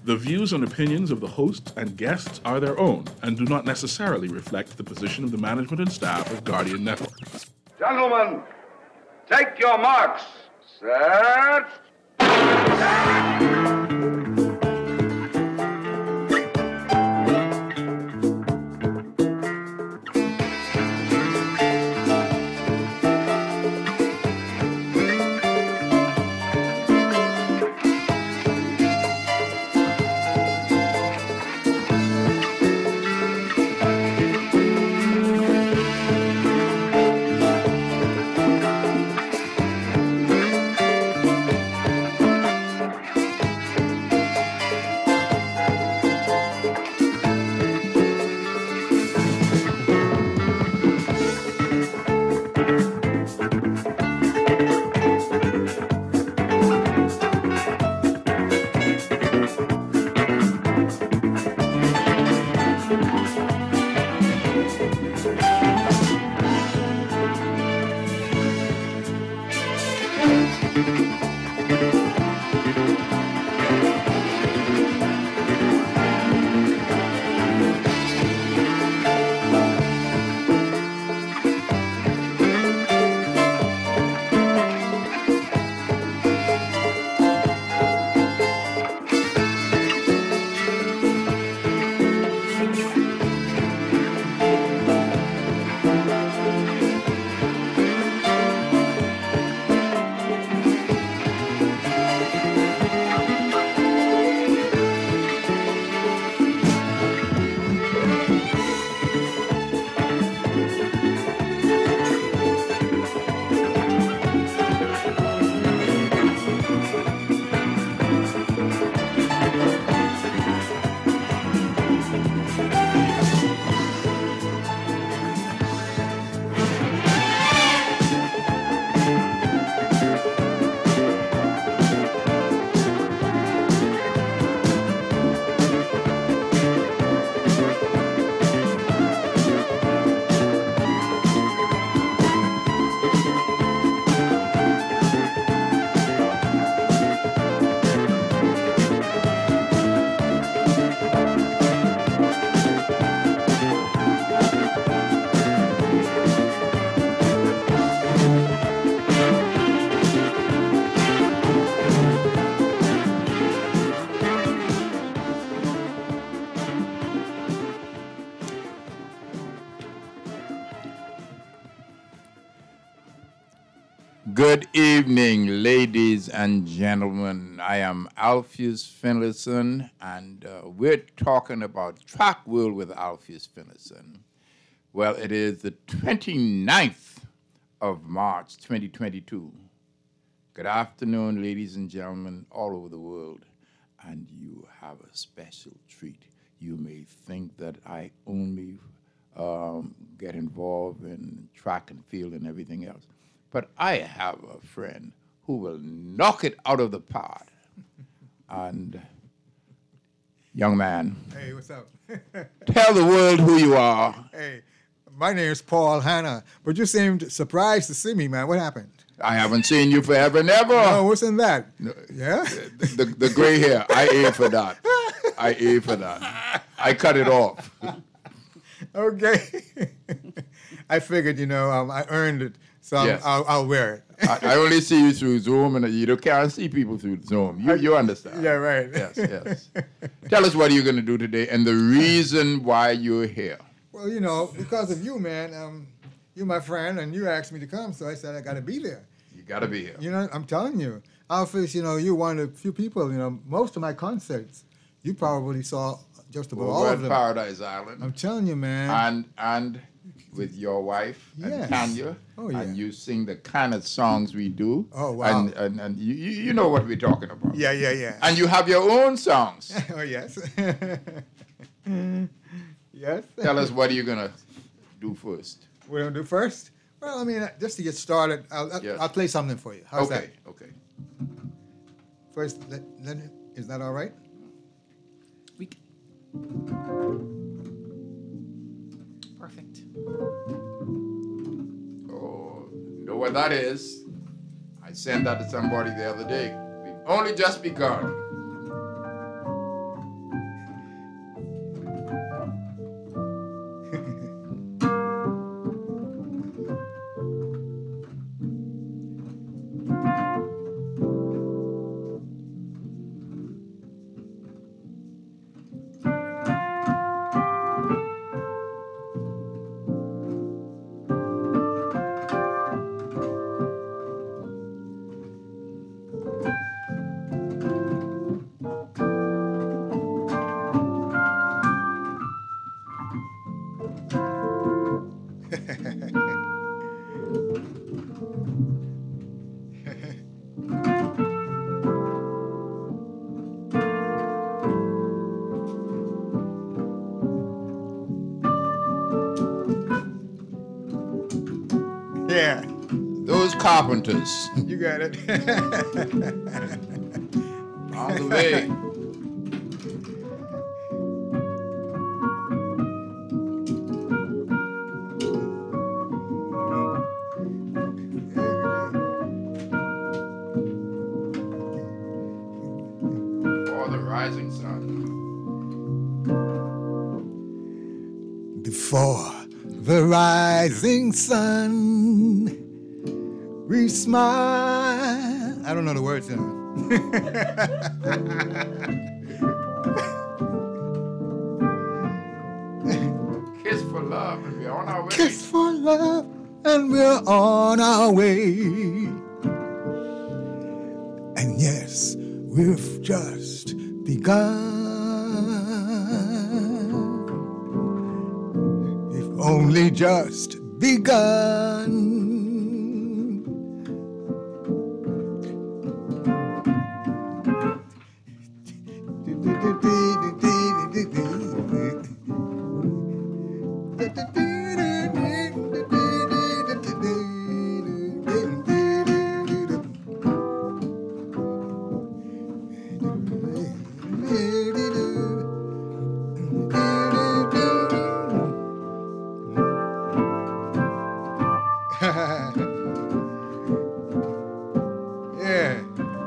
The views and opinions of the host and guests are their own and do not necessarily reflect the position of the management and staff of Guardian Network. Gentlemen, take your marks. Set. Good evening, ladies and gentlemen. I am Alpheus Finlayson, and we're talking about Track World with Alpheus Finlayson. Well, it is the 29th of March, 2022. Good afternoon, ladies and gentlemen all over the world, and you have a special treat. You may think that I only get involved in track and field and everything else. But I have a friend who will knock it out of the park. And, young man. Hey, what's up? Tell the world who you are. Hey, my name is Paul Hanna, but you seemed surprised to see me, man. What happened? I haven't seen you forever and ever. Oh, what's in that? Yeah? The gray hair, I aim for that. I aim for that. I cut it off. Okay. I figured, I earned it. So yes. I'll wear it. I only see you through Zoom, and you can't see people through Zoom. You understand? Yeah, right. Yes. Tell us what you're going to do today and the reason why you're here. Well, because of you, man. You're my friend, and you asked me to come, so I said I got to be there. You got to be here. I'm telling you. Alpheus, you're one of the few people, most of my concerts, you probably saw just about all of them. Paradise Island. I'm telling you, man. And with your wife and Tanya. Oh, yeah. And you sing the kind of songs we do. Oh, wow. And you know what we're talking about. Yeah. And you have your own songs. Oh, yes. Yes. Tell us, what are you going to do first? What do I do first? Well, just to get started, I'll play something for you. How's that? Okay. First, is that all right? Perfect. Oh, you know what that is? I sent that to somebody the other day. We've only just begun. Yeah, Those carpenters you got it. on the way. For the rising sun. Before the rising sun, we smile. I don't know the words, you know. Kiss for love, and we're on our way. Kiss for love, and we're on our way. And yes, we've just begun. We've only just begun. Yeah.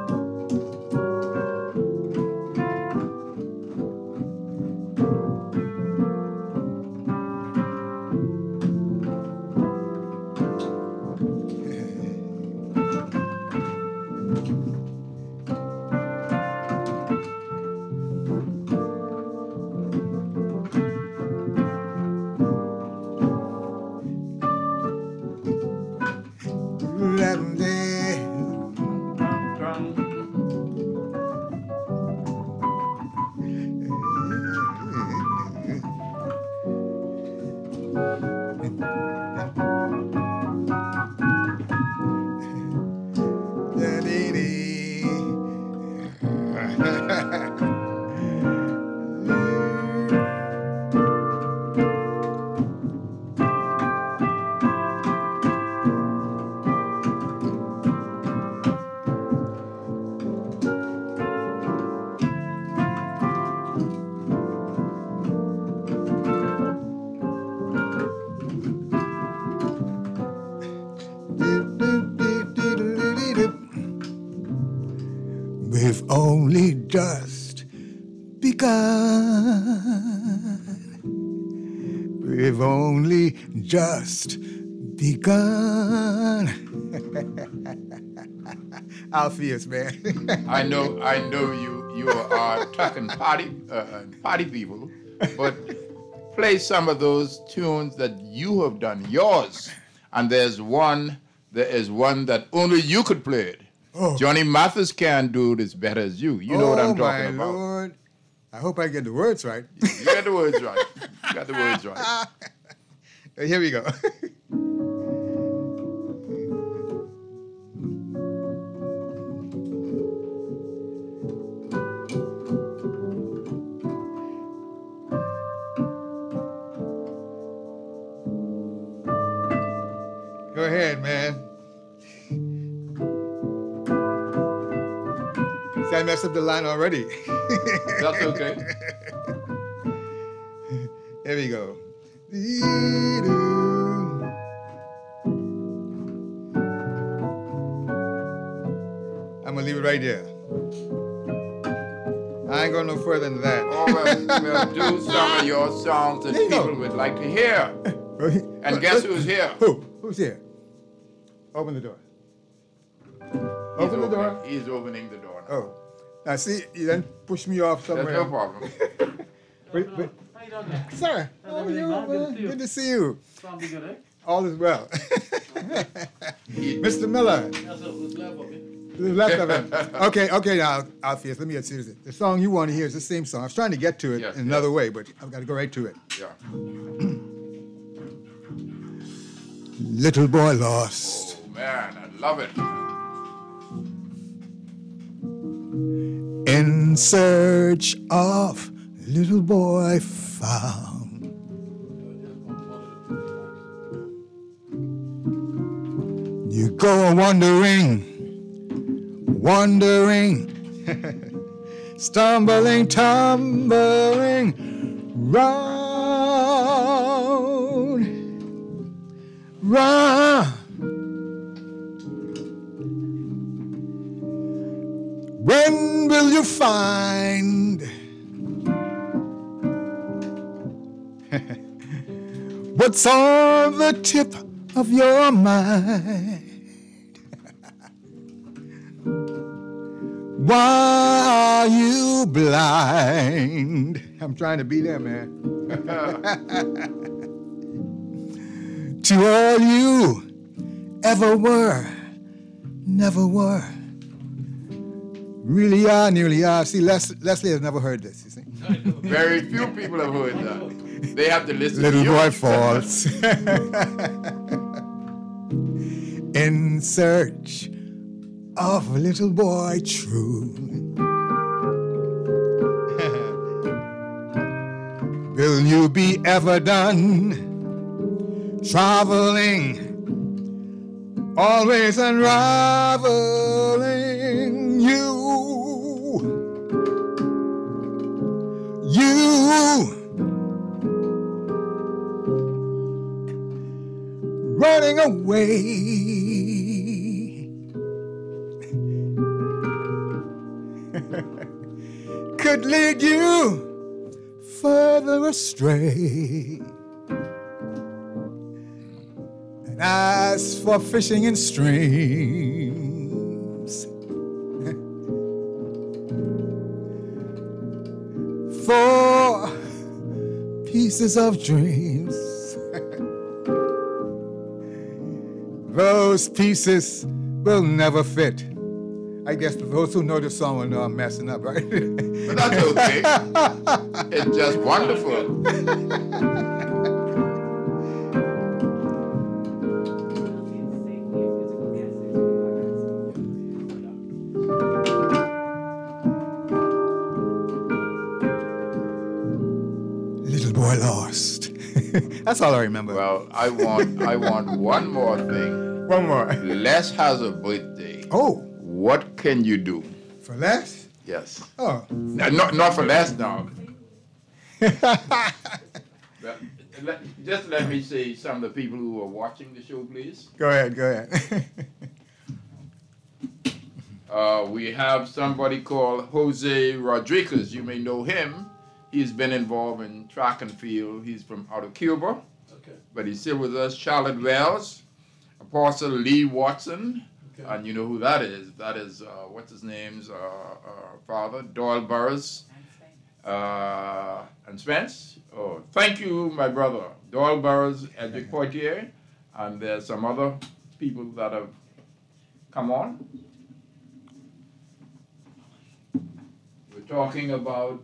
We've only just begun. We've only just begun. Alpheus, man. I know you are talking party people, but play some of those tunes that you have done, yours. And there is one that only you could play it. Oh. Johnny Mathis can't do it as better as you. You know what I'm talking about. Oh, my Lord. I hope I get the words right. You got the words right. You got the words right. Here we go. Go ahead, man. See, I messed up the line already. That's okay. Here we go. I'm gonna leave it right there. I ain't going no further than that. Oh, well, do some of your songs that There you people go. would like to hear. And guess who's here? Who? Who's here? Open the door. Open the door. He's opening the door now. Oh. Now see, you then push me off somewhere. That's no problem. Wait. How you doing, man? Sir, how are How's you, everything, man? man? Good to see you. Sound be good, eh? All is well. Mr. Miller, That's what's left of it. the left of it. Okay, now, Alpheus, let me get serious. The song you want to hear is the same song. I was trying to get to it Yes, in another way, but I've got to go right to it. Yeah. Little boy lost. Oh, man, I love it. In search of little boy found. go wandering, wandering, stumbling, tumbling round, round. When will you find what's on the tip of your mind? Why are you blind? I'm trying to be there, man. To all you ever were, never were. Really are, nearly are. See, Leslie has never heard this, you see. Very few people have heard that. They have to listen Little to boy you. falls in search of a little boy true. Will you be ever done traveling, always unraveling you? Running away, could lead you further astray. And as for fishing in streams, for pieces of dreams, those pieces will never fit. I guess those who know the song will know I'm messing up, right? But that's okay. It's just wonderful. Little boy lost. That's all I remember. Well, I want one more thing. One more. Les has a birthday. Oh, What can you do? for Les? Yes. Oh. Not for Les now. Just let me say some of the people who are watching the show, please. Go ahead, go ahead. We have somebody called Jose Rodriguez. You may know him. He's been involved in track and field. He's from out of Cuba, Okay. but he's still with us. Charlotte Wells, Apostle Lee Watson, Okay. and you know who that is. That is, what's his name's father, Doyle Burroughs. And Spence. Oh, thank you, my brother. Doyle Burroughs, Edric Poitier, and there's some other people that have come on. We're talking about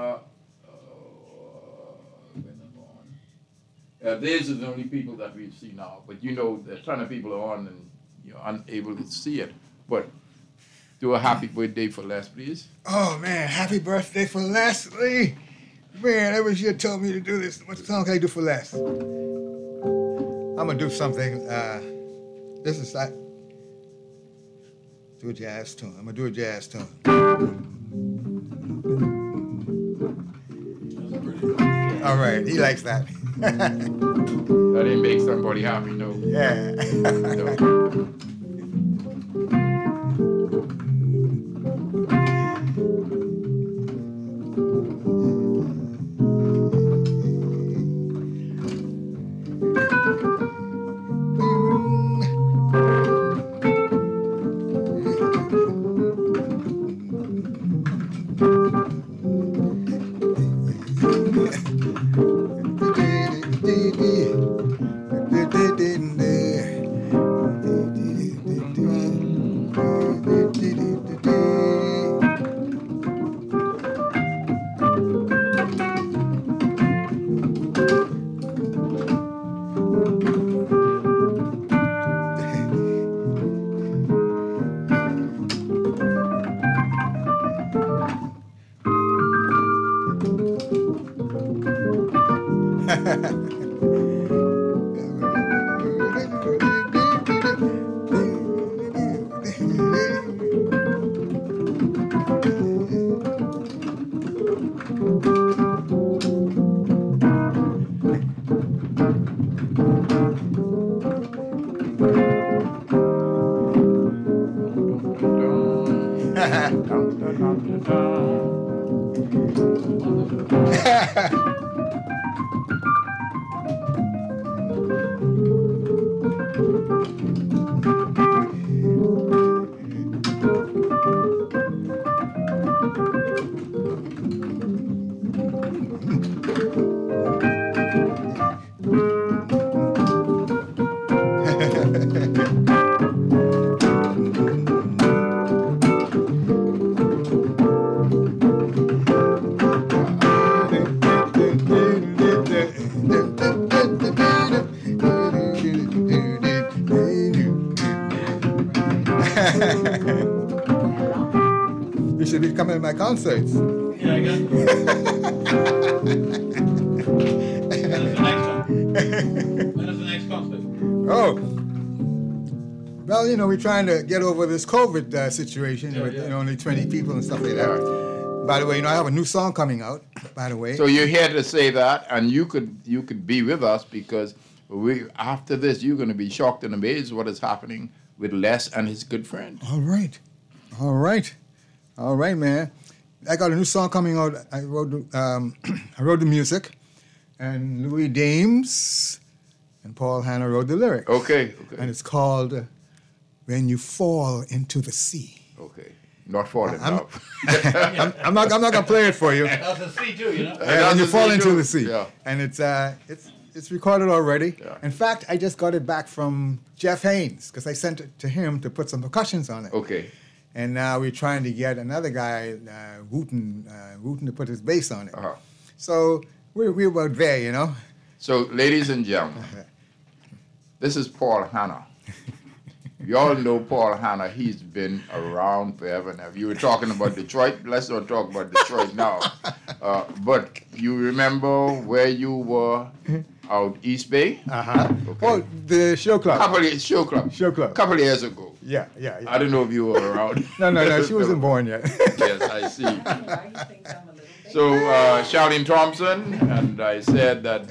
these are the only people that we see now, but you know there are a ton of people on and you're unable to see it. But do a happy birthday for Les, please. Oh, man, happy birthday for Leslie. Man, every year told me to do this. What song can I do for Les? I'm going to do something. This is like, do a jazz tune. I'm going to do a jazz tune. All right, he likes that. That didn't make somebody happy, no. Yeah. No. You should be coming to my concerts. Yeah, I got it. When's the next one? When is the next concert? Oh. Well, you know, we're trying to get over this COVID situation with You know, only 20 people and stuff like that. By the way, you know, I have a new song coming out, by the way. So you're here to say that, and you could be with us because after this you're going to be shocked and amazed what is happening with Les and his good friend. All right, man. I got a new song coming out. I wrote the music, and Louis Dames and Paul Hanna wrote the lyrics. Okay. And it's called "When You Fall Into the Sea." Okay. Not falling in love. I'm not gonna play it for you. That's a C too, you know? When you fall into the sea. Yeah. And it's recorded already. Yeah. In fact, I just got it back from Jeff Haynes because I sent it to him to put some percussions on it. Okay. And now we're trying to get another guy, Wooten, to put his bass on it. Uh-huh. So we're about there, you know. So, ladies and gentlemen, this is Paul Hanna. You all know Paul Hanna. He's been around forever and ever. You were talking about Detroit. Let's not talk about Detroit now. But you remember where you were out East Bay? Uh-huh. Okay. Oh, the show club. Show club. Show club. A couple of years ago. Yeah. I don't know if you were around. No, she wasn't born yet. Yes, I see. So, Charlene Thompson, and I said that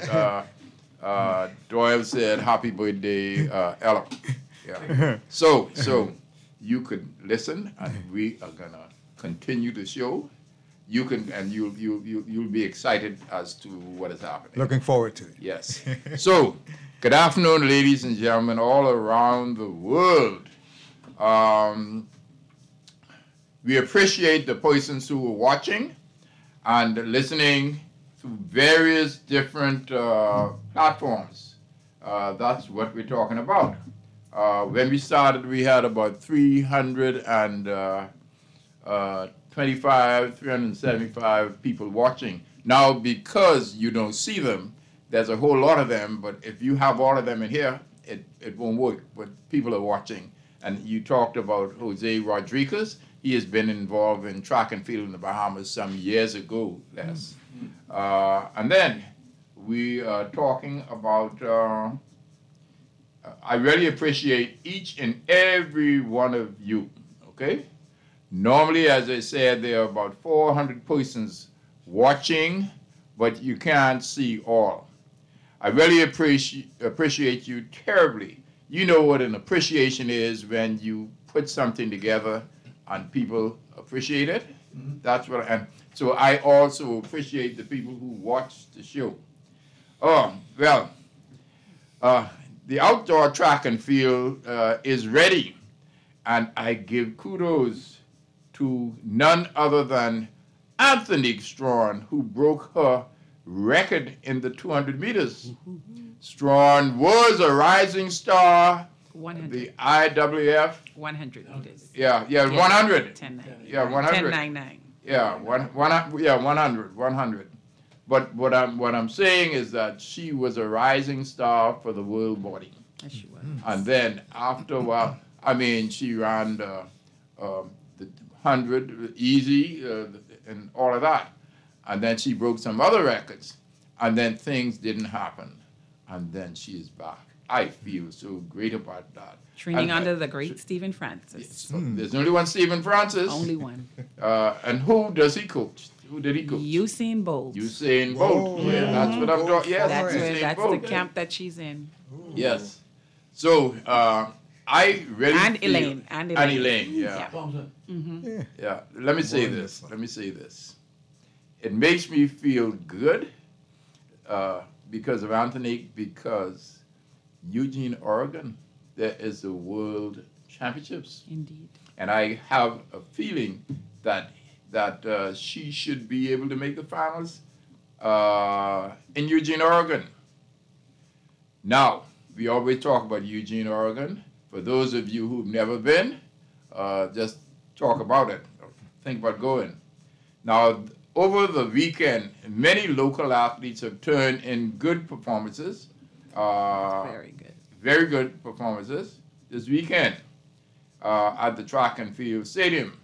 Doyle said, "Happy birthday, Ella." Yeah. So you could listen, and we are gonna continue the show. You can, and you'll be excited as to what is happening. Looking forward to it. Yes. So, good afternoon, ladies and gentlemen, all around the world. We appreciate the persons who are watching and listening through various different platforms. That's what we're talking about. When we started, we had about 375 people watching. Now, because you don't see them, there's a whole lot of them, but if you have all of them in here, it won't work. But people are watching. And you talked about Jose Rodriguez. He has been involved in track and field in the Bahamas some years ago, Les. And then we are talking about, I really appreciate each and every one of you, okay? Normally, as I said, there are about 400 persons watching, but you can't see all. I really appreciate you terribly. You know what an appreciation is when you put something together and people appreciate it. Mm-hmm. That's what, and so I also appreciate the people who watch the show. Oh, well, the outdoor track and field is ready, and I give kudos to none other than Anthony Strawn, who broke her record in the 200 meters. Strawn was a rising star. 100. The IWF. 100 meters. Yeah, 100. 1099. Yeah, 100. 1099. Yeah, 100. But what I'm saying is that she was a rising star for the world body. Yes, she was. And then after a while, I mean, she ran the 100 easy and all of that. And then she broke some other records. And then things didn't happen. And then she is back. I feel so great about that. Training under the great Stephen Francis. So there's only one Stephen Francis. Only one. And who does he coach? Who did he coach? Usain Bolt. Usain Bolt. Whoa. Yeah, that's what I'm talking. Yes, That's Usain the Bolt. camp that she's in. Yes. So I really And feel- Elaine. And And Elaine. Elaine, yeah. Yeah. Thompson. Yeah, let me say this. Wonderful. Let me say this. It makes me feel good because of Anthony, because Eugene, Oregon, there is the World Championships, Indeed. and I have a feeling that she should be able to make the finals in Eugene, Oregon. Now, we always talk about Eugene, Oregon. For those of you who've never been, just talk about it. Think about going. Now, over the weekend, many local athletes have turned in good performances. Very good. Very good performances this weekend at the Track and Field Stadium.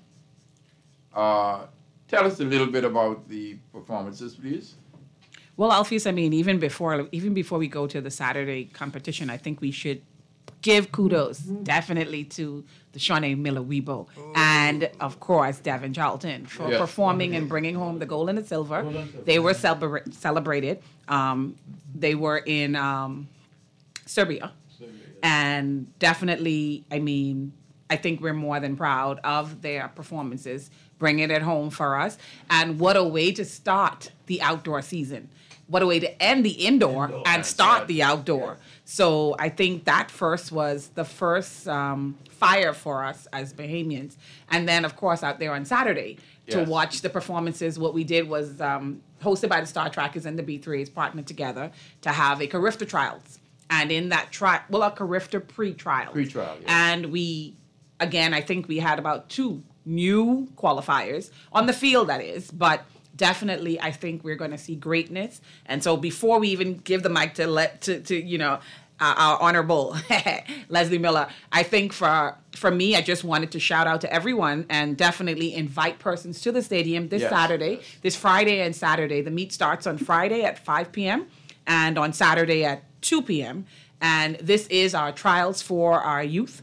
Tell us a little bit about the performances, please. Well, Alpheus, I mean, even before we go to the Saturday competition, I think we should give kudos definitely to the Shawnee Miller-Weibo and, of course, Devin Charlton for Yes. performing and bringing home the gold and the silver. Gold and silver. They were celebrated. They were in Serbia. And definitely, I mean, I think we're more than proud of their performances, bringing it home for us. And what a way to start the outdoor season. What a way to end the indoor and start the outdoor. So I think that first was the first fire for us as Bahamians. And then, of course, out there on Saturday to Yes. watch the performances, what we did was hosted by the Star Trackers and the B3s partnered together to have a Carifta Trials. And in that a Carifta pre-trial. Pre-trial, yes. And we, again, I think we had about 2 new qualifiers on the field, that is, but definitely I think we're going to see greatness. And so before we even give the mic to our honorable Leslie Miller, I think for me, I just wanted to shout out to everyone and definitely invite persons to the stadium this Yes, Saturday, yes. this Friday and Saturday. The meet starts on Friday at 5 p.m. and on Saturday at 2 p.m. And this is our trials for our youth.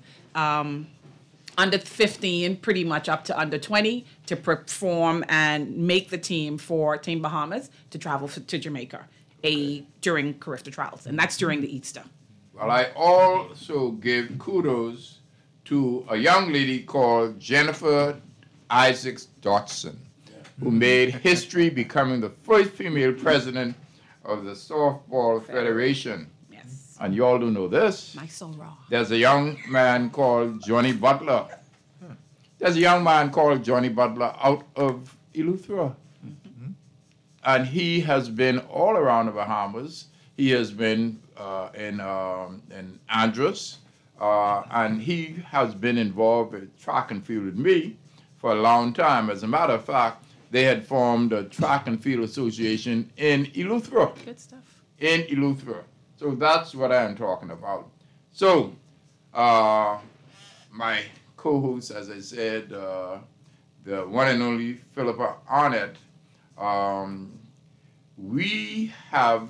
Under 15, pretty much up to under 20, to perform and make the team for Team Bahamas to travel to Jamaica during Carifta Trials. And that's during the Easter. Well, I also give kudos to a young lady called Jennifer Isaacs Dotson, who made history becoming the first female president of the Softball Federation. Yes. And you all do know this. My soul raw. There's a young man called Johnny Butler. There's a young man called Johnny Butler out of Eleuthera. And he has been all around the Bahamas. He has been in Andros, and he has been involved with track and field with me for a long time. As a matter of fact, they had formed a track and field association in Eleuthera. Good stuff. In Eleuthera. So that's what I am talking about. So, my co-host, as I said, the one and only Philippa Arnett, we have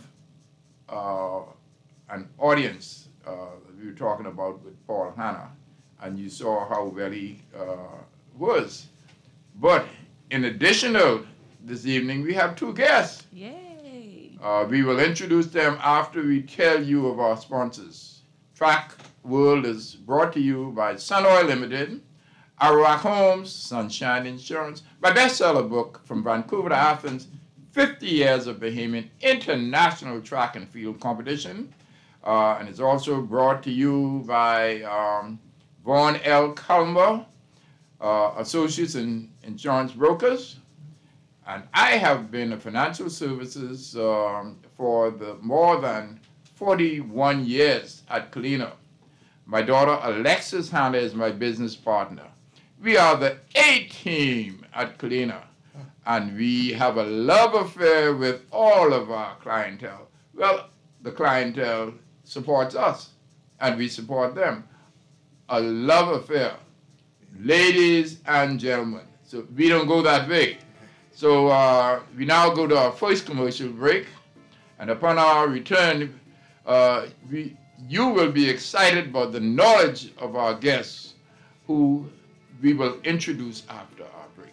an audience we were talking about with Paul Hanna, and you saw how well he was. But in addition to this evening, we have 2 guests. Yay. We will introduce them after we tell you of our sponsors. Track World is brought to you by Sun Oil Limited, Arawak Homes, Sunshine Insurance, my bestseller book, From Vancouver to Athens, 50 Years of Bahamian International Track and Field Competition. And it's also brought to you by Vaughn L. Culmer, Associates and Insurance Brokers. And I have been a financial services for the more than 41 years at Kalina. My daughter Alexis Hanna is my business partner. We are the A-team at Kalina, and we have a love affair with all of our clientele. Well, the clientele supports us, and we support them. A love affair, ladies and gentlemen. So we don't go that way. So we now go to our first commercial break, and upon our return, you will be excited about the knowledge of our guests, who we will introduce after our break.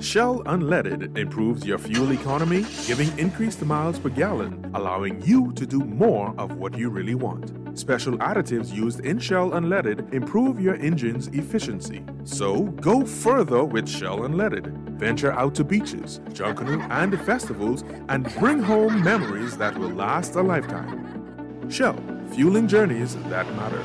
Shell Unleaded improves your fuel economy, giving increased miles per gallon, allowing you to do more of what you really want. Special additives used in Shell Unleaded improve your engine's efficiency. So go further with Shell Unleaded. Venture out to beaches, Junkanoo, and festivals and bring home memories that will last a lifetime. Shell, fueling journeys that matter.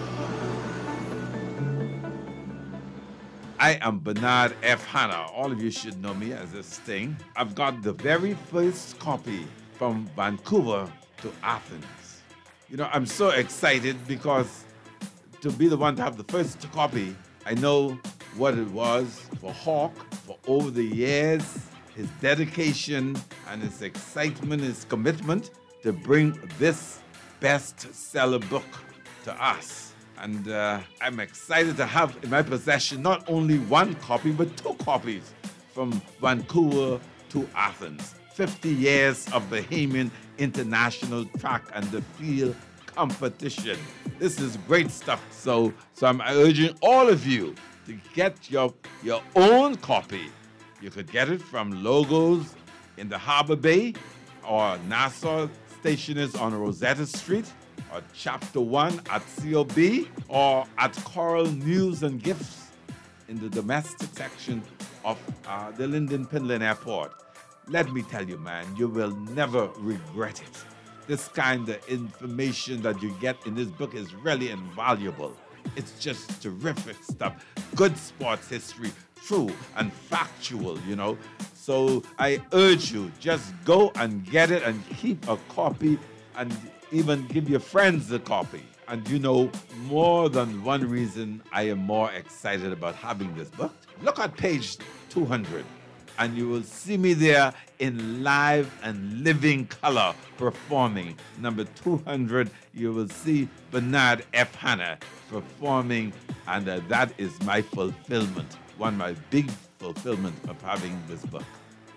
I am Bernard F. Hanna. All of you should know me as this thing. I've got the very first copy from Vancouver to Athens. You know, I'm so excited because to be the one to have the first copy, I know what it was for Hawk for over the years, his dedication and his excitement, his commitment to bring this bestseller book to us. And I'm excited to have in my possession not only one copy, but 2 copies from Vancouver to Athens. 50 years of Bahamian International Track and the Field Competition. This is great stuff. So I'm urging all of you to get your own copy. You could get it from Logos in the Harbor Bay or Nassau Stationers on Rosetta Street, or Chapter 1 at COB, or at Coral News and Gifts in the domestic section of the Linden Pinland Airport. Let me tell you, man, you will never regret it. This kind of information that you get in this book is really invaluable. It's just terrific stuff. Good sports history, true and factual, you know. So I urge you, just go and get it and keep a copy and even give your friends a copy. And you know, more than one reason I am more excited about having this book. Look at page 200, and you will see me there in live and living color performing. Number 200, you will see Bernard F. Hanna performing, and that is my fulfillment, one of my big fulfillment of having this book.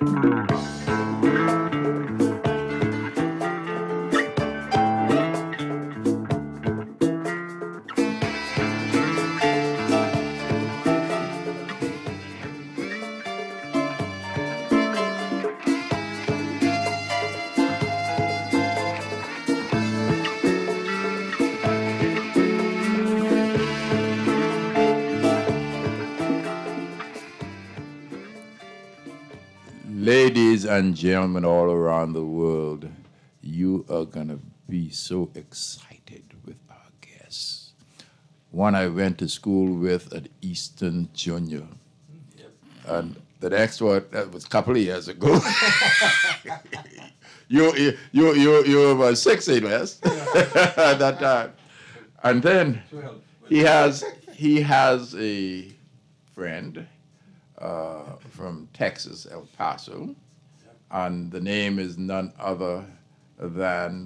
Ladies and gentlemen all around the world, you are going to be so excited with our guests. One I went to school with at Easton Junior. Yep. And the next one, that was a couple of years ago. you were about 60 less at that time. And then he has a friend from Texas, El Paso, and the name is none other than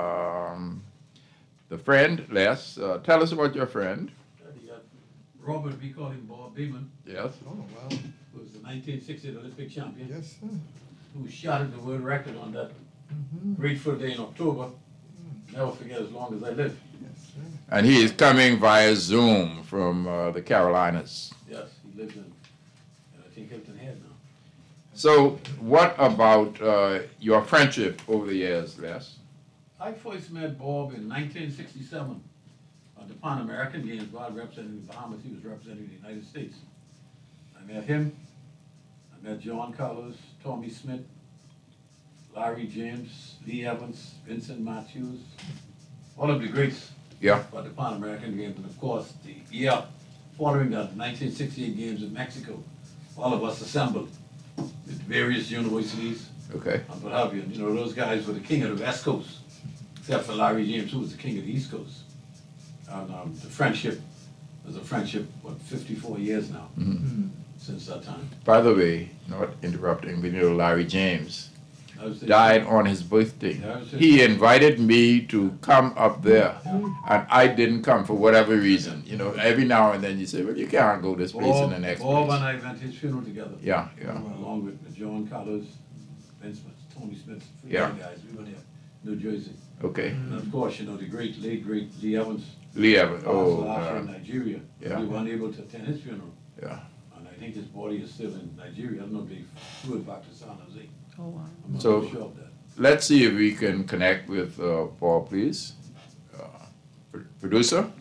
the friend, Les. Tell us about your friend. Robert, we call him Bob Beeman. Yes. Oh, wow. Who was the 1960 Olympic champion. Yes, sir. Who shattered the world record on that grateful day in October. Never forget as long as I live. Yes, sir. And he is coming via Zoom from the Carolinas. Yes, he lives in, I think, Hilton Head now. So what about your friendship over the years, Les? I first met Bob in 1967 at the Pan American Games while representing the Bahamas. He was representing the United States. I met him. I met John Carlos, Tommy Smith, Larry James, Lee Evans, Vincent Matthews, all of the greats. Yeah. For the Pan American Games, and of course the year following that, the 1968 Games in Mexico, all of us assembled with various universities Okay. and what have you. And, you know, those guys were the king of the West Coast, except for Larry James, who was the king of the East Coast. And the friendship was a friendship, 54 years now since that time. By the way, not interrupting, but you know Larry James That was the- died on his birthday. Yeah, I was just- He invited me to come up there, and I didn't come for whatever reason. You know, every now and then you say, well, you can't go this place and the next Bob place. and I went to his funeral together. Yeah, yeah. Along with John Carlos, Vince Smith, Tony Smith, three Yeah. guys. We were there, New Jersey. Okay. And of course, you know, the late great Lee Evans. Lee Evans. Oh, Oh, in Nigeria. yeah. We weren't able to attend his funeral. yeah. And I think his body is still in Nigeria. I don't know if they flew it back to San Jose. Oh, wow. I'm not So- really sure of that. Let's see if we can connect with Paul, please. Producer?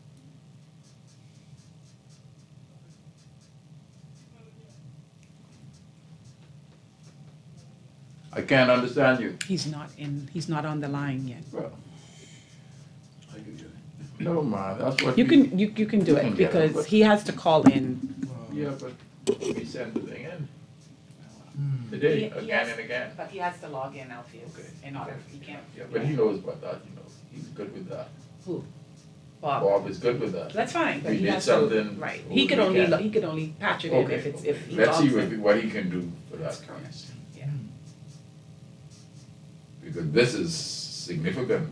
I can't understand you. He's not on the line yet. Well, I can get it. no, man, that's what You we- can do You can it get him, because but- he has to call in. Yeah, but we send the thing in. Today, again and again. But he has to log in, Alfie, Okay. in order, he can't. Yeah, but he knows about that, you know. He's good with that. Who? Bob. Bob is good with that. That's fine, but We he did has something to, right, over he could the only, weekend. he could only patch it in Okay, if okay. he Let's see logs in. what he can do for that. That's correct. Yeah. Because this is significant.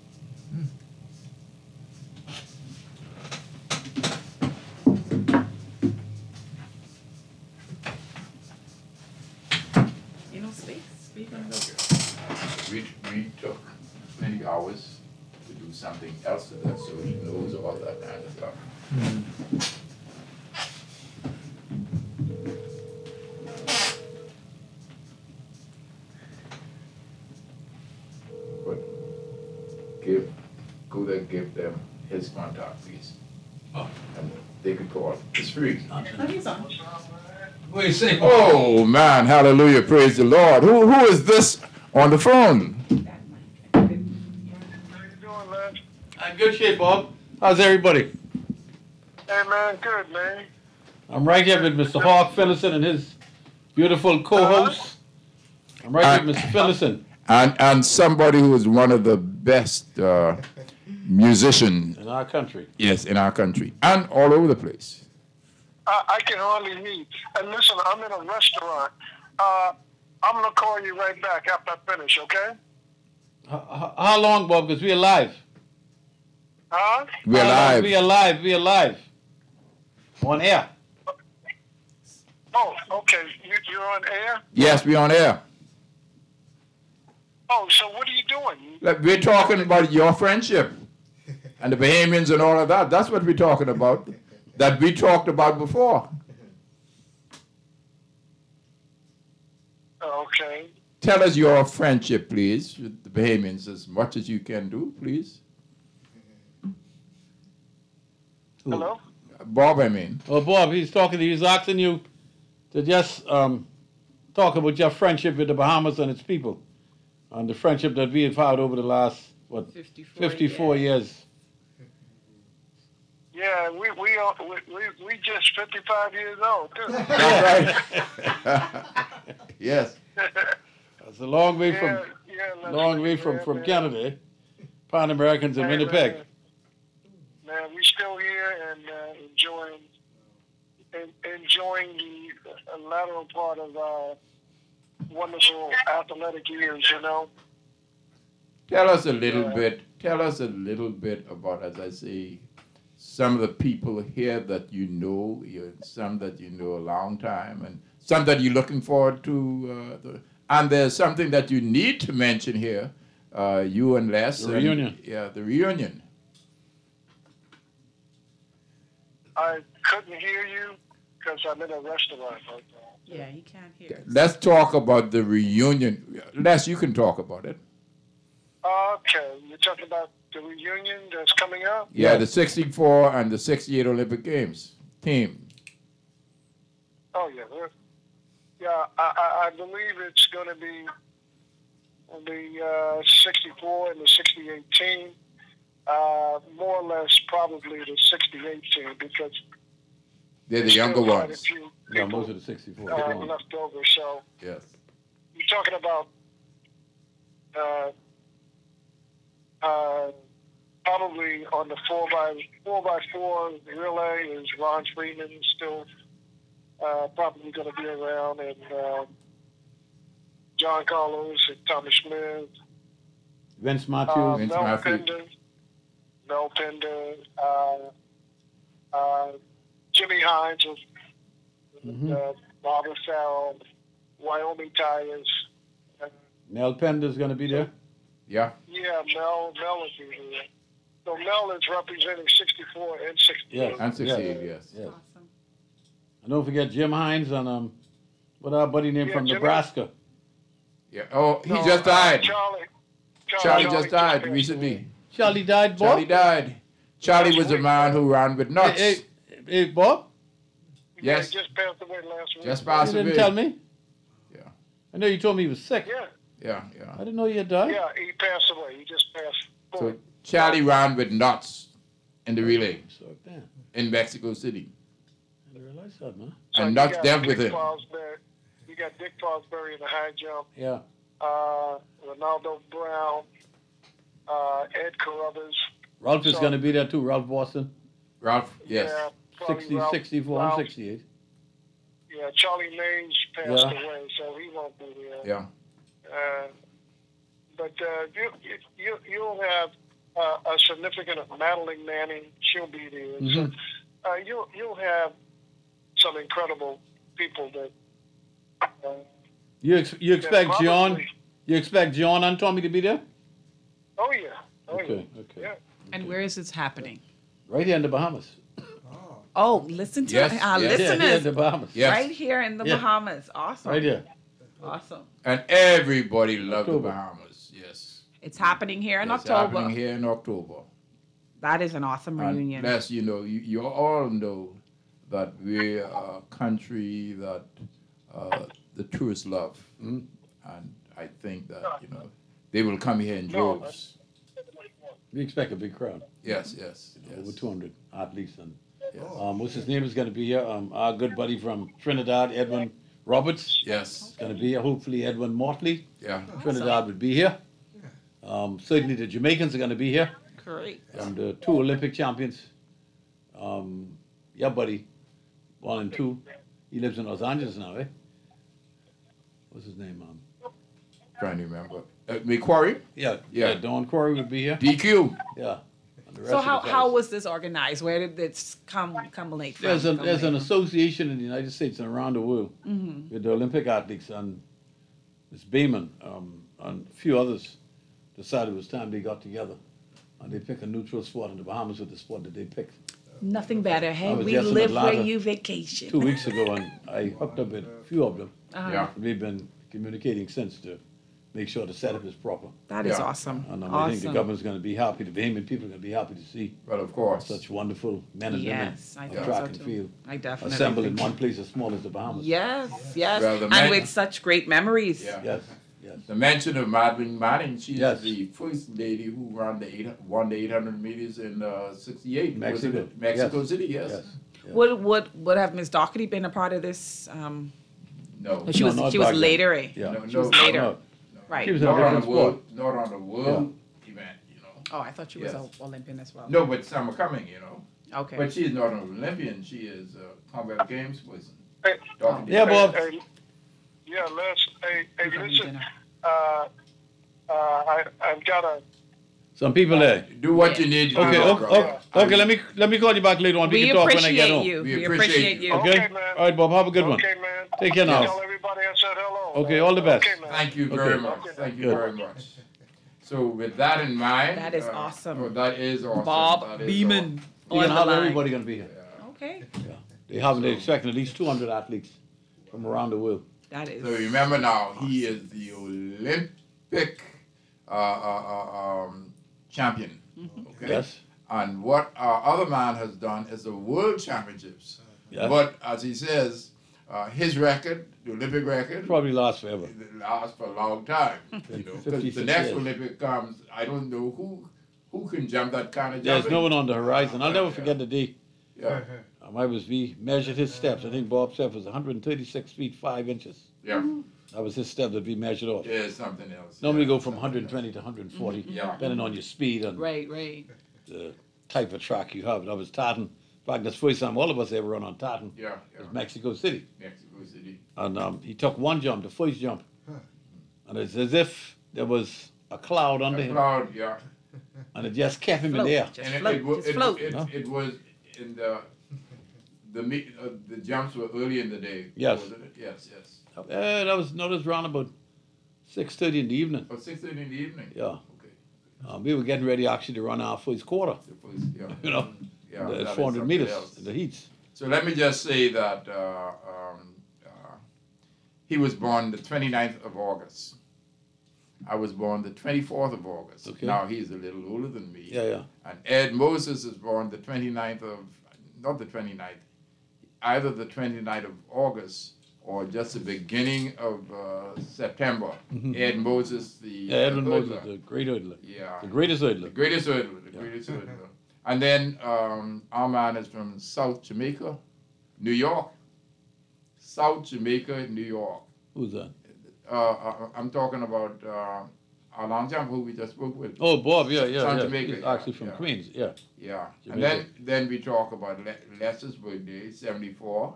You know, space, where you gonna go? We took many hours to do something else to that, so he knows all that kind of stuff. But go there, give them his contact, please. Oh. And they could call. It's free. Oh, he's on. What do you say? Oh man, hallelujah, praise the Lord. Who is this on the phone? I'm good shape, Bob. How's everybody? Hey man, good man. I'm right here with Mr. Hawk Phillison and his beautiful co-host. I'm right here with Mr. Phillison And somebody who is one of the best musicians, in our country. yes, in our country and all over the place. I can hardly hear you. And listen, I'm in a restaurant. I'm gonna call you right back after I finish, okay? How long, Bob? Because we're live. Huh? We're How long? live. We're live. We're live. On air. Oh, okay. You're on air? Yes, we're on air. Oh, so what are you doing? Look, we're talking about your friendship and the Bahamians and all of that. That's what we're talking about. That we talked about before. Okay. Tell us your friendship, please, with the Bahamians as much as you can do, please. Hello? Bob, I mean. Oh, Bob, he's talking to you. He's asking you to just talk about your friendship with the Bahamas and its people, and the friendship that we have had over the last 54 years. Yeah, we just 55 years old too. Yes. That's a long way from Canada, eh? Pan Americans in Winnipeg. Man, we still here and enjoying the lateral part of our wonderful athletic years, you know. Tell us a little bit about, as I say, some of the people here that you know, some that you know a long time, and some that you're looking forward to. And there's something that you need to mention here, you and Les. The reunion. Yeah, the reunion. I couldn't hear you because I'm in a restaurant right now. Yeah, he can't hear us. Let's talk about the reunion. Les, you can talk about it. Okay, you're talking about the reunion that's coming up? Yeah, the 64 and the 68 Olympic Games team. Oh, yeah. Yeah, I believe it's going to be the 64 and the 68 team. More or less probably the 68 team because They're the there's younger still quite a ones. few Yeah, people, most of the 64. left over. So Yes. you're talking about probably on the 4x4 relay is Ron Freeman still probably going to be around, and John Carlos and Tommy Smith, Vince Matthews. Vince Mel Matthews. Pender, Jimmy Hines, Barbara Farrell, Wyoming Tires. Mel Pender's going to be there. Yeah. Yeah, Mel is here. So Mel is representing 64 and 68. Yes. And 68, yes. Yes. Awesome. And don't forget Jim Hines and what our buddy named from Jimmy. Nebraska. Yeah. Oh, he No, just died. Charlie Charlie just died passed recently. away. Charlie died, Bob? Charlie died. Charlie was a man who ran with nuts. Hey, Bob? Yes. He just passed away last week. Just You passed didn't away. tell me? Yeah. I know you told me he was sick. Yeah, Yeah. I didn't know he had died. yeah, he passed away. He just passed So away. Charlie ran with nuts in the relay So, damn. in Mexico City. I didn't realize that, man. So And you nuts got dealt with Dick him. Fosbury- You got Dick Fosbury in the high jump, Yeah. Ronaldo Brown, Ed Carruthers. Ralph is So- going to be there too, Ralph Boston. Ralph, yes. Yeah, probably 60, Ralph- 64, Ralph- 68. Yeah, Charlie Mays passed Yeah. away, so he won't be there. Yeah. But you'll have a significant Madeline Manning. She'll be there. Mhm. So you'll have some incredible people that. You expect that John? probably- You expect John and Tommy to be there? Oh yeah. Oh Okay. yeah. Okay. Yeah. And where is this happening? Right here in the Bahamas. Oh, listen to Yes, our yes. Yeah, here in listeners. the Bahamas. Yes. Right here in the Yeah. Bahamas. Awesome. Right here. Awesome. And everybody loved the October. Bahamas. Yes. It's happening here in It's October. happening here in October. That is an awesome And reunion. plus, you all know that we're a country that the tourists love. Mhm. And I think that, they will come here in droves. We expect a big crowd. Yes, yes, Over yes. 200 athletes. And Yes. what's his name is going to be here? Our good buddy from Trinidad, Edwin Roberts, Yes. is going to be here. Hopefully, Edwin Mortley. Yeah. Trinidad would be here. Certainly, the Jamaicans are going to be here. Great. And the 2 Olympic champions. Yeah, buddy. 1 and 2. He lives in Los Angeles now, eh? What's his name? Trying to remember. McQuarrie? Yeah. Yeah. Don Corey would be here. DQ. Yeah. And the rest So of the how fellas. was this organized? Where did this culminate from? There's an Culminate association in the United States and around the world Mm-hmm. with the Olympic athletes, and Ms. Bayman and a few others decided it was time they got together, and they pick a neutral sport, and the Bahamas was the sport that they picked. Nothing better. I Hey, was we just in live where Atlanta you vacation. 2 weeks ago, and I hooked up with a few of them. Yeah. We've been communicating since to make sure the setup is proper. That is Yeah. awesome. And I awesome. think the government's going to be happy, the Bahamian people are going to be happy to see Well, of course. such wonderful men and Yes, I women think on track so and too. field I definitely assembled in think- one place as small as the Bahamas. Yes, yes. Well, the and men- with such great memories. Yeah. Yes, yes. The mention of Madeline Manning, she Yes. is the first lady who won the 800 meters in 68. Mexico. Was it Mexico Yes. City, yes. Yes. Yeah. Would have Miss Doherty been a part of this? No. She No, not was back then. later, eh? Yeah. No, She was no, later. No. Right. She was in a Not on, different the world, sport. not on the world event, Oh, I thought she was Yes. an Olympian as well. No, but some are coming, Okay. But she is not an Olympian. She is a Commonwealth Games person. Hey, Doherty. Yeah, Bob. yeah, Les. Hey, Having listen. dinner. I've got a. Some people there. Do what you need to Okay, do, okay, brother. okay. Let me call you back later on. We We can talk when I get appreciate home. you. We We appreciate appreciate you. you. Okay. Okay, man. All right, Bob. Have a good one. Okay, man. Take care now. Tell everybody I said hello. Okay, all the best. Okay, man. Thank you very Okay. much. Thank you Good. very much. So with that in mind, That is awesome. That is awesome. Bob That is Beeman. awesome. We On can the have line. everybody going to be here. Okay. They're expecting at least 200 athletes from around the world. That is. So remember now, he is the Olympic champion. Okay. Yes. And what our other man has done is the World Championships. Yes. But as he says, his record, the Olympic record, Probably lasts forever. it lasts for a long time. You know, 'cause 56 the next years. Olympic comes, I don't know who can jump that kind of There's jumping. no one on the horizon. I'll never forget the day. Yeah, We measured his steps. I think Bob Stepp was 136 feet 5 inches. yeah, That was his step that we measured off. yeah, something else. Normally yeah. go from 120 to 140, Yeah. depending on your speed and Right, right. the type of track you have. That was tartan. In fact, that's the first time all of us ever run on tartan. Yeah, yeah. Was Mexico City. Mexico City. And he took one jump, the first jump, and it's as if there was a cloud under A him, cloud, yeah. and it just kept him in Float. the air. Just And float. it, wa- Just it, float. it, No? it was in the jumps were early in the day. Yes. Wasn't it? Yes, yes. That was around about 6:30 in the evening. Oh, 6:30 in the evening. Yeah. Okay. We were getting ready actually to run our first quarter, The first, yeah. you know, Yeah, the that is 400 something meters else. in the heats. So let me just say that he was born the 29th of August. I was born the 24th of August. Okay. Now he's a little older than me. Yeah, yeah. And Ed Moses is born the 29th of, not the 29th, either the 29th of August or just the beginning of September. Ed Moses, the Yeah, Edwin Moses, hurdler. the great hurdler. Yeah. The greatest hurdler. The greatest hurdler, the greatest hurdler. And then our man is from South Jamaica, New York. South Jamaica, New York. Who's that? I'm talking about Alan Jam, who we just spoke with. Oh, Bob, yeah. Jamaica, He's actually yeah, from yeah. Queens, yeah. Yeah. Jamaica. And then we talk about Lester's birthday, 74.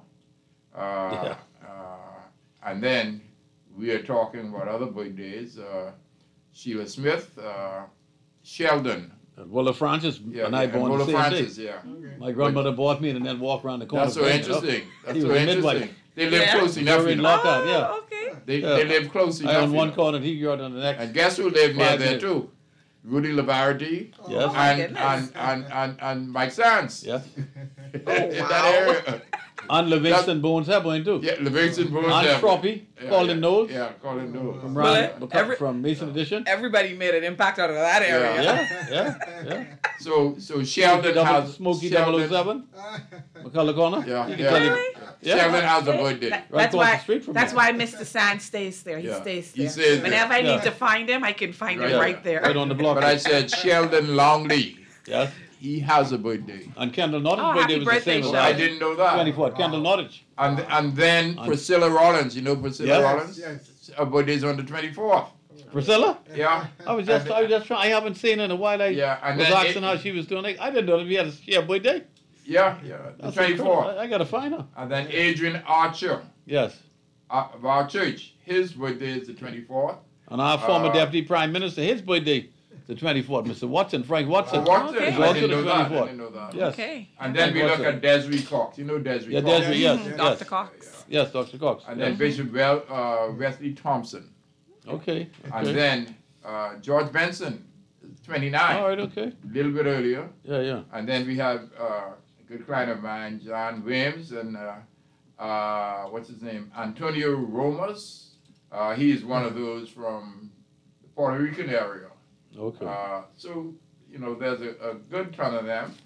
And then we are talking about other birthdays. Sheila Smith, Sheldon. Willa Francis and I born the Willa same Francis, day. yeah. My grandmother bought me and then walked around the corner. That's so playing it up. interesting. That's He so was a interesting. midwife. They live Yeah. close enough. They were in you know. lockout, yeah. Oh, okay. They Yeah. live close enough. I on you one know. corner and he on the next. And guess who lived near 5 there minutes. too? Rudy Lavardi Yes. my and, goodness. and Mike Sands. Yes. In that area. And Livingston Bones Hepburn too. Yeah, Livingston Bones. And yeah. Troppy, Colin Knowles. Yeah, Colin Knowles. From, Well, from Mason Edition. Everybody made an impact out of that area. Yeah. So Sheldon has Smokey Sheldon, 007, McCullough Corner. Yeah, He can yeah. tell you. Really? Yeah. Sheldon has a birthday. Right That's across why. the street from That's here. why Mr. Sand stays there. He Yeah. stays He there. stays there. Whenever I Yeah. need to find him, I can find him Right. right there. Right on the block. But I said Sheldon Longley. Yes. He has a birthday. And Kendall Nottage Oh, birthday happy was the birthday, same. as Sheldon. I didn't know that. 24th, Kendall Nottage. And then Priscilla Rollins. You know Priscilla Yes. Rollins? Yes. Her birthday's on the 24th. Priscilla? Yeah. I was just trying. I haven't seen her in a while. I Yeah, and was then asking how she was doing. I didn't know that she had a birthday. Yeah, the That's 24th. incredible. I gotta find her. And then Adrian Archer Yes. of our church. His birthday is the 24th. And our former deputy prime minister, his birthday, the 24th. Mr. Watson, Frank Watson. Watson. Okay. Is I also didn't the know that. I 24th. didn't know that. Yes. Okay. And then we Frank look Watson. at Desiree Cox. You know Desiree Yeah, Cox? Desiree, yes. Dr. Yes. Cox. Yes, Dr. Cox. And then Bishop Wesley Thompson. Okay. And Okay. then George Benson, 29. All right. Okay. A little bit earlier. Yeah. And then we have a good client of mine, John Williams, and what's his name? Antonio Romas. He is one of those from the Puerto Rican area. Okay. So, there's a good ton of them.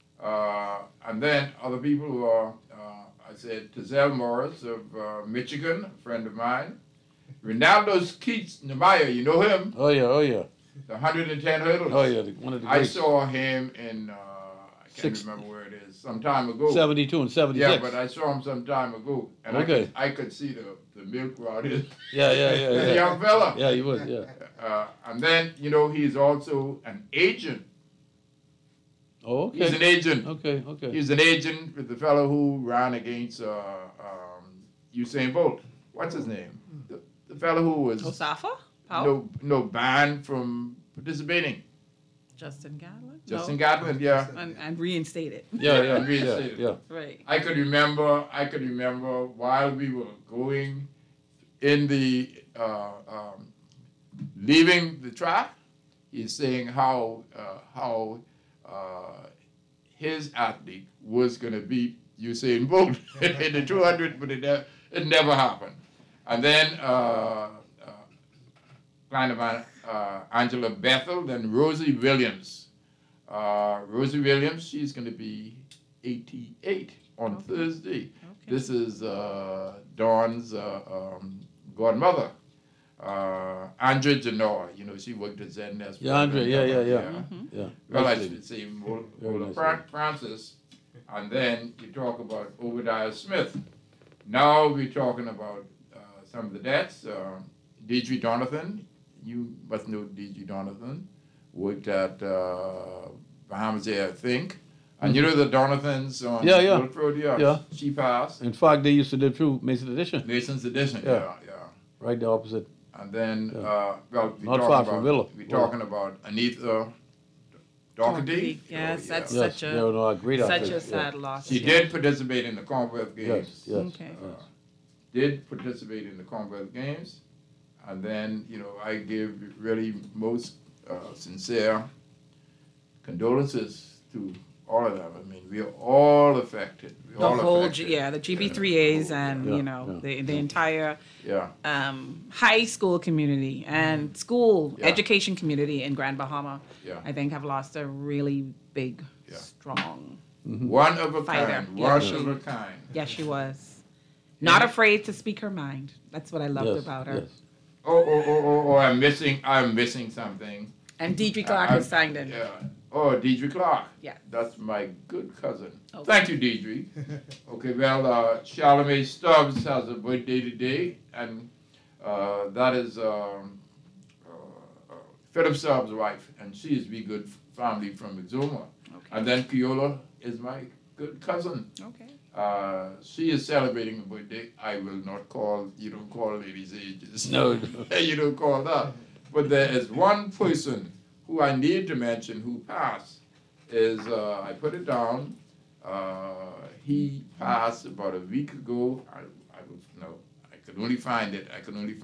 And then other people who are, I said, Tazelle Morris of Michigan, a friend of mine. Ronaldo Keats Namaya, you know him? Oh yeah. The 110 hurdles. Oh yeah. One of the I greats. saw him in, I can't remember where it is, some time ago. 72 and 76. Yeah, but I saw him some time ago. And Okay. I could see the milk rod is. Yeah. The young fella. Yeah, he was. Yeah. And then, he's also an agent. Oh, okay. He's an agent. Okay. He's an agent with the fellow who ran against Usain Bolt. What's his name? The fellow who was Osafa? Powell? no banned from participating. Justin Gatlin? Justin No. Gatlin, yeah. And reinstated. Yeah. Reinstated. Yeah. Right. I could remember while we were going in the leaving the track, he's saying how his athlete was going to beat Usain Bolt in the 200, but it never happened. And then kind of Angela Bethel, then Rosie Williams. Rosie Williams, she's going to be 88 on Thursday. Okay. This is Dawn's godmother. Andrea Genoa, she worked at ZNS. Yeah, Andrea, yeah. Yeah. Well, I Nice should lady. say Very Mola nice Francis. And then you talk about Obadiah Smith. Now we're talking about some of the deaths. Deidre Donovan, you must know Deidre Donovan, worked at Bahamas Air, I think. And you know the Donovans on Yeah. Wolf Road? Yeah. She passed. In fact, they used to live through Mason Edition, Mason's Edition, Yeah. yeah. right there opposite. And then, Yeah. we're Not talking far from about, Villa. We're talking about Anita Doherty. Yes, that's Yes, such a they were no, great such outfit, a sad loss. She did participate in the Commonwealth Games. Yes. Okay. Did participate in the Commonwealth Games. And then, I give really most sincere condolences to all of them. I mean, we are all affected. We're The all whole, affected. the GB3As and, Yeah, the entire Yeah. high school community and school Yeah. education community in Grand Bahama, Yeah. I think have lost a really big, Yeah. strong. One of a Fighter. kind. Yeah, One she- of a kind. Yes, she was. Not afraid to speak her mind. That's what I loved Yes, about her. yes. Oh, I'm missing something. And Deidre Clark I- has signed in. Yeah. Oh, Deidre Clark. Yeah. That's my good cousin. Okay. Thank you, Deidre. Okay, well, Charlemagne Stubbs has a birthday today, and that is Philip Stubbs' wife, and she is Be Good family from Exuma. Okay. And then Kiola is my good cousin. Okay. She is celebrating a birthday. I will not call, you don't call ladies' ages. No. You don't call that. But there is one person who I need to mention who passed, is, I put it down, he passed about a week ago. I could only find it.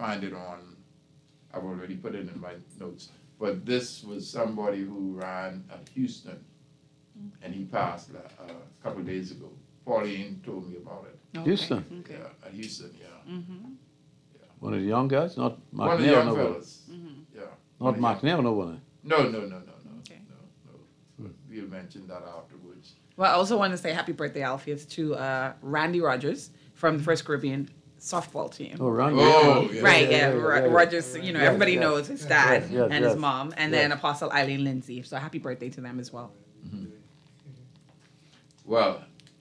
I've already put it in my notes. But this was somebody who ran at Houston, and he passed a couple of days ago. Pauline told me about it. Houston. Okay. Yeah, at Houston, yeah. Mm-hmm. One of the young guys, not One of the McNair, young no one. fellas. Yeah. Not McNair, no one. No. Okay. No. We'll mention that afterwards. Well, I also want to say happy birthday, Alpheus, to Randy Rogers from the First Caribbean softball team. Oh, Randy. Oh, yeah. Right, yeah, yeah. Rogers, everybody yes. knows his dad Yes, and his yes. mom, and Yes. then Apostle Eileen Lindsay. So happy birthday to them as well. Well,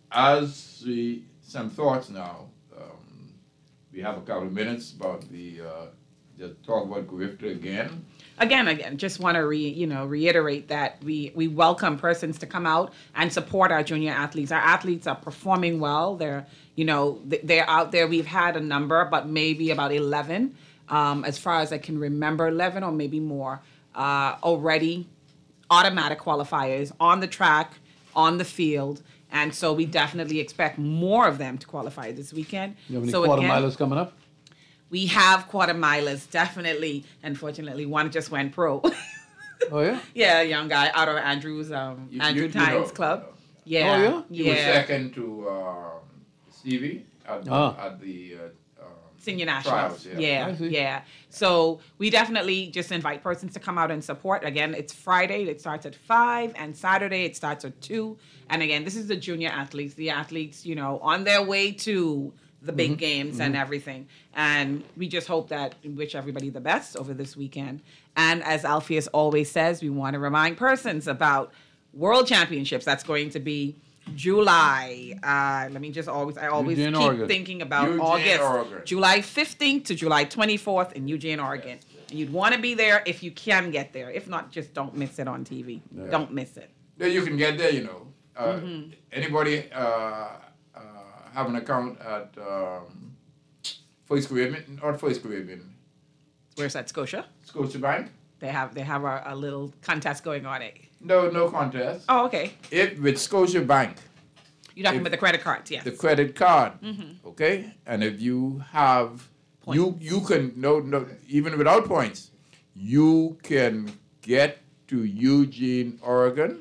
some thoughts now. We have a couple of minutes about just talk about Carifta again. Again, just want to reiterate that we welcome persons to come out and support our junior athletes. Our athletes are performing well. They're out there. We've had a number, but maybe about 11, as far as I can remember, 11 or maybe more, already automatic qualifiers on the track, on the field. And so we definitely expect more of them to qualify this weekend. You have any So quarter again, milers coming up? we have quarter milers, definitely. Unfortunately, one just went pro. Oh, yeah? Yeah, a young guy out of Andrew You Tynes know. Club. Oh, Yeah. yeah? He was second to Stevie at the Senior Nationals. trials. Yeah. I see. Yeah. So we definitely just invite persons to come out and support. Again, it's Friday. It starts at 5, and Saturday it starts at 2. And again, this is the junior athletes. The athletes, on their way to the big games and everything. And we just hope that we wish everybody the best over this weekend. And as Alpheus always says, we want to remind persons about World Championships. That's going to be July. I always Eugene, keep Oregon. thinking about Eugene, August. Oregon. July 15th to July 24th in Eugene, Oregon. And you'd want to be there if you can get there. If not, just don't miss it on TV. Don't miss it. Then you can get there, Anybody have an account at First Caribbean, not First Caribbean, Where's that, Scotia? Scotiabank? They have a little contest going on. No contest. Oh, okay. With Scotiabank, You're talking about the credit cards, yes. the credit card, okay? And if you have, you can, even without points, you can get to Eugene, Oregon,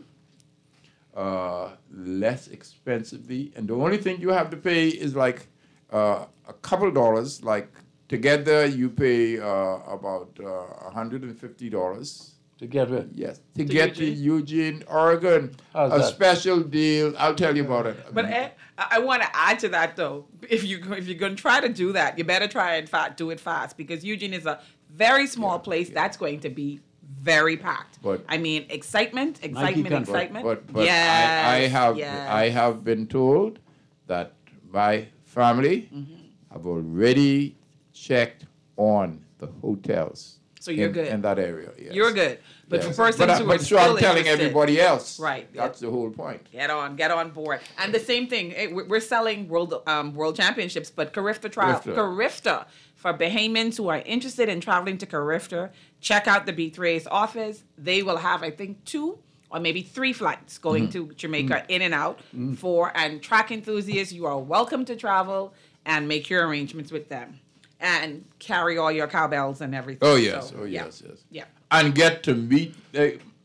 less expensively. And the only thing you have to pay is like a couple dollars. Like together you pay about $150. To get rid. Yes, to get to Eugene, Oregon. How's A that? special deal. I'll tell you about it. But I want to add to that, though. If you're going to try to do that, you better try and do it fast, because Eugene is a very small place. That's going to be very packed. But- I mean, excitement. country. But I yes. have been told that my family have already checked on the hotels. So you're good. in that area. Yes. You're good. But Yes. for persons who are but so still I'm telling interested, everybody else. Right. That's the whole point. Get on board. And the same thing, we're selling world championships, but Carifta trial. Carifta. For Bahamians who are interested in traveling to Carifta, check out the B3A's office. They will have, I think, 2 or maybe 3 flights going to Jamaica in and out. And track enthusiasts, you are welcome to travel and make your arrangements with them. And carry all your cowbells and everything. Oh, yes. So, yes. Yeah. And get to meet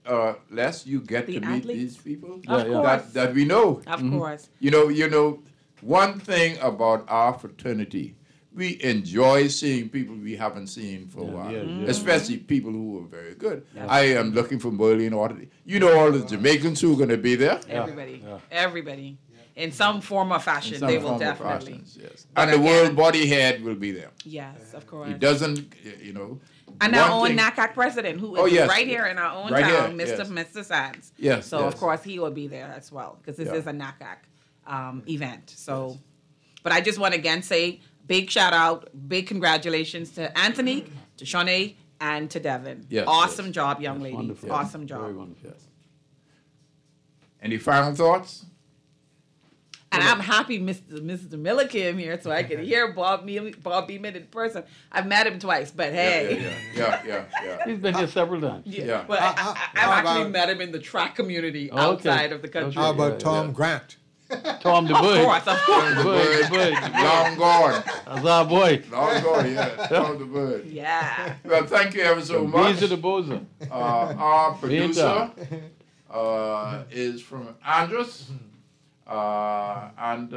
Les, you get The to meet athletes? these people Of course. that we know. Of course. You know, one thing about our fraternity, we enjoy seeing people we haven't seen for a while, especially people who are very good. I am looking for Merlin Order. You know all the Jamaicans who are going to be there? Everybody. In some form or fashion, Some they will form of definitely. fashions, yes. But And the again- world body head will be there. Yes, of course. He doesn't, you know. And our one own thing- NACAC president, who is Oh, yes. right here in our own Right town, here, Mr. Sands. Yes, So, yes. of course, he will be there as well, because this Yeah. is a NACAC event. So, but I just want to again say big shout out, big congratulations to Anthony, to Shawnee, and to Devin. Yes, awesome yes. job, young lady. Wonderful. Awesome job. Very wonderful. Yes. Any final thoughts? And I'm happy Mr. Miller came here so I could hear Bob Beeman in person. I've met him twice, but hey. Yeah. He's been here several times. Yeah. But I've how actually about- met him in the track community Okay. outside of the country. Okay. How about Yeah, Tom yeah. Grant? Tom the Of Bird. course. The Bird. Long gone. That's our boy. Long gone, yeah. Tom the Bird. Yeah. Well, thank you ever so much. Beans of the Boza. Our Beans producer is from Andros. And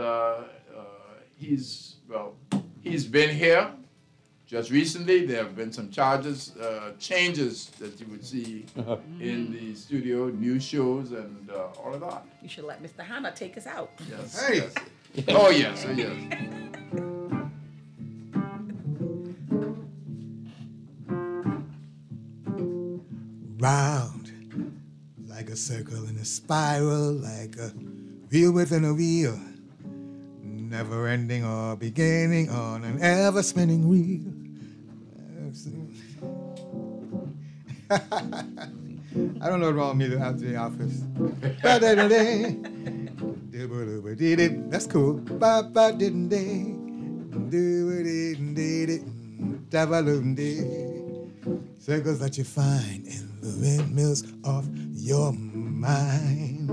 he's been here just recently. There have been some changes that you would see in the studio, new shows and all of that. You should let Mr. Hanna take us out. Yes. Hey. Yes. Oh yes. Yes. Round, like a circle in a spiral, like a wheel within a wheel, never ending or beginning on an ever spinning wheel. I don't know what's wrong with me after the office. That's cool. Circles that you find in the windmills of your mind.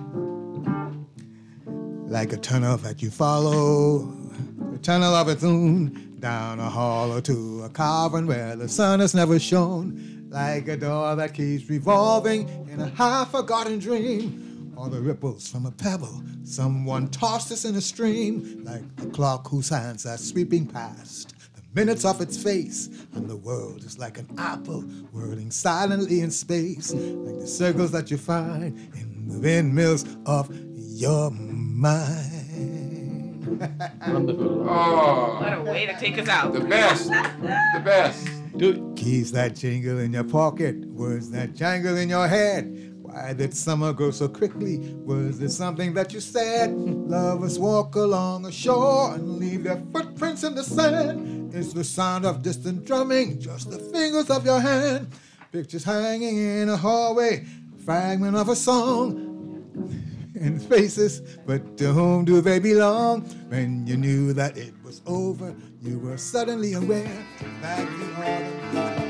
Like a tunnel that you follow, a tunnel of its own, down a hollow to a cavern where the sun has never shone. Like a door that keeps revolving in a half-forgotten dream. Or the ripples from a pebble someone tossed us in a stream. Like a clock whose hands are sweeping past the minutes off its face. And the world is like an apple whirling silently in space. Like the circles that you find in the windmills of your mind. Wonderful. Oh, What a way to take us out. the best. The best. Keys that jingle in your pocket, words that jangle in your head. Why did summer go so quickly? Was it something that you said? Lovers walk along a shore and leave their footprints in the sand. It's the sound of distant drumming, just the fingers of your hand. Pictures hanging in a hallway, fragment of a song. In faces, but to whom do they belong? When you knew that it was over, you were suddenly aware that you ought to